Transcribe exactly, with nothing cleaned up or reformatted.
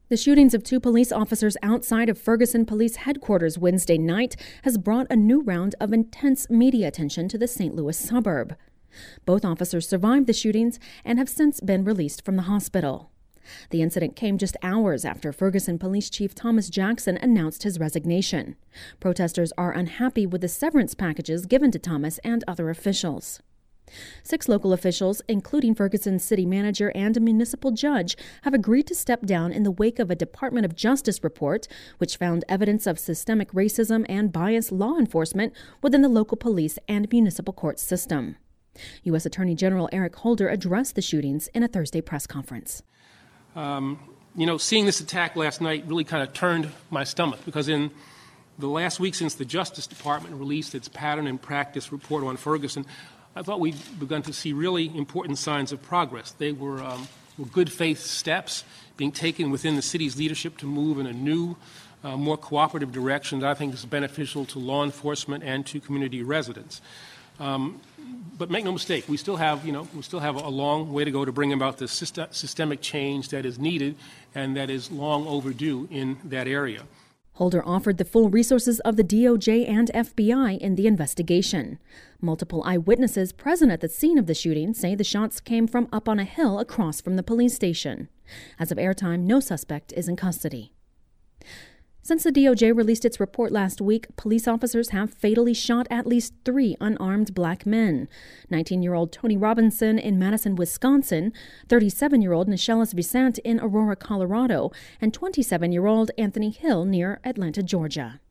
The shootings of two police officers outside of Ferguson Police Headquarters Wednesday night has brought a new round of intense media attention to the Saint Louis suburb. Both officers survived the shootings and have since been released from the hospital. The incident came just hours after Ferguson Police Chief Thomas Jackson announced his resignation. Protesters are unhappy with the severance packages given to Thomas and other officials. Six local officials, including Ferguson's city manager and a municipal judge, have agreed to step down in the wake of a Department of Justice report, which found evidence of systemic racism and biased law enforcement within the local police and municipal court system. U S Attorney General Eric Holder addressed the shootings in a Thursday press conference. Um, you know, seeing this attack last night really kind of turned my stomach, because in the last week since the Justice Department released its pattern and practice report on Ferguson, I thought we'd begun to see really important signs of progress. They were, um, were good faith steps being taken within the city's leadership to move in a new, uh, more cooperative direction that I think is beneficial to law enforcement and to community residents. Um, but make no mistake, we still have, you know, we still have a long way to go to bring about the syst- systemic change that is needed and that is long overdue in that area. Holder offered the full resources of the D O J and F B I in the investigation. Multiple eyewitnesses present at the scene of the shooting say the shots came from up on a hill across from the police station. As of airtime, no suspect is in custody. Since the D O J released its report last week, police officers have fatally shot at least three unarmed black men. nineteen-year-old Tony Robinson in Madison, Wisconsin, thirty-seven-year-old Nichelas Vicente in Aurora, Colorado, and twenty-seven-year-old Anthony Hill near Atlanta, Georgia.